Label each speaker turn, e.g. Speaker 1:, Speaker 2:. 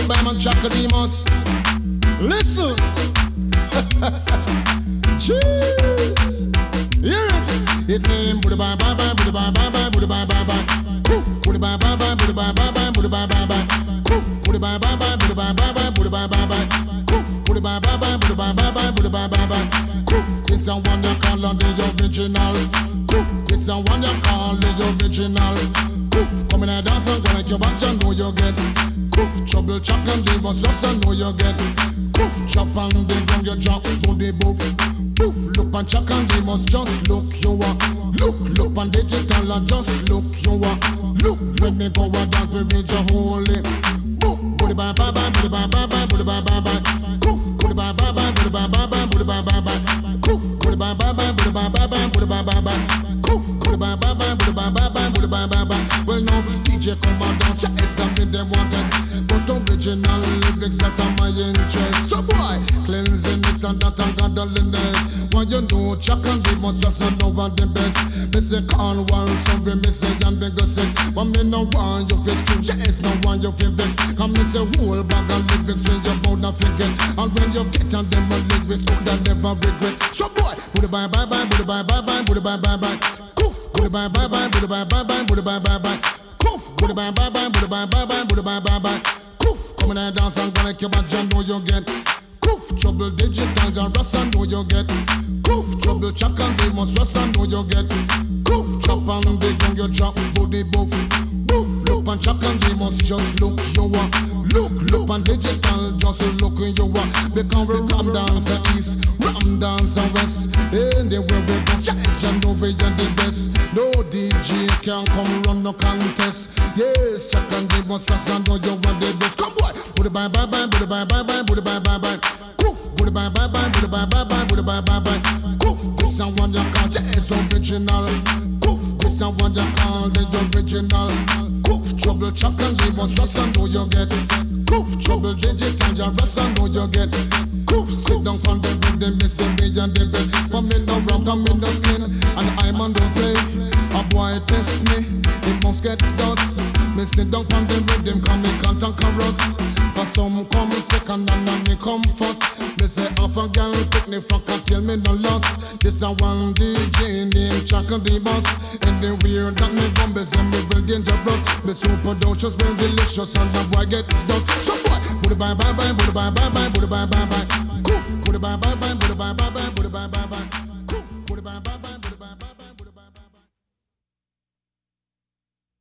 Speaker 1: bye man Chakademus. Listen. Cheers. Hear it. It name Buddha bye bye bye Buddha bye bye bye Buddha bye bye bye. Poof. Buddha bye bye bye Buddha bye bye bye Buddha bye bye bye. Poof. Buddha bye bye bye Buddha bye bye bye Buddha bye bye bye. Poof. Buddha bye bye bye Buddha bye bye bye Buddha bye bye bye. Poof. This a one you call on the original. Poof. This a one you call the original. Poof. Come in a dance and go like your back, you know you get. Poof. Trouble chuck and leave us just and know you get. Poof. Chop and the ground you drop to the boof. Poof. Look and chuck and they must just look you are. Look and digital and just look you are. Look when me go a dance we reach your holy. Poof. Booty bye bye bye booty bye bye bye booty bye bye bye. Poof. Booty bye bye bye booty bye bye bye booty bye bye bye. Poof. Booty bye bye bye booty bye bye bye booty bye bye bye. Poof. Booty bye bye bye booty bye bye bye booty bye bye bye. Well now DJ come and dance, it's something they want us. But original lyrics that are my interest. So boy, cleansing this and that and godliness. Why you know Chuck and we must just know one the best. They say call one, some we me say and bigger sex. But me no want you get screwed, yes, no want you get vexed. Come me say whole bag of lyrics when you found a forget. And when you get on them a lyrics, could I never regret. So boy, booty bye bye bye, booty bye bye bye, booty bye bye bye. Booty bye bye bye, booty bye bye bye, booty bye bye bye. Poof, booty bye bye bye, booty bye bye bye, booty bye bye bye. Poof, come in and dance and go like your back, you know you get. Poof, trouble digital and rust and know you get. Poof, trouble chuck and they must rust and know you get. Poof, chop and they don't you drop booty boof. Poof, look and chuck and they must just look you are. Look and digital just look you are. Because we ram dance east, ram dance west. Anywhere we go, yes, you know we are the best. No DJ can come run no contest. Yes, chuck and they must trust and know you are the best. Come boy, booty bye bye bye, booty bye bye bye, booty bye bye bye. Poof, booty bye bye bye, booty bye bye bye, booty bye bye bye. Poof, this a one you call yes original. Poof, this a one you call the original. Poof, trouble chuck and they must trust and know you get. Poof, trouble digital and rust and know you get. Poof, sit down from the room, they missing me and the best. For me no rock, I'm in the skin, and I'm on the play. A boy test me, it must get dust. Me sit down from the rhythm, come me can't conquer us. For some come second and then me come first. Me say half a girl pick me from tell me no loss. This a one DJ named Chakademus. And the weird that me bumbles and me real dangerous. Me super delicious, real delicious, and the boy get dust. So boy, booty bye bye bye, booty bye bye bye, booty bye bye bye. Poof, booty bye bye bye, booty bye bye bye, booty bye bye bye.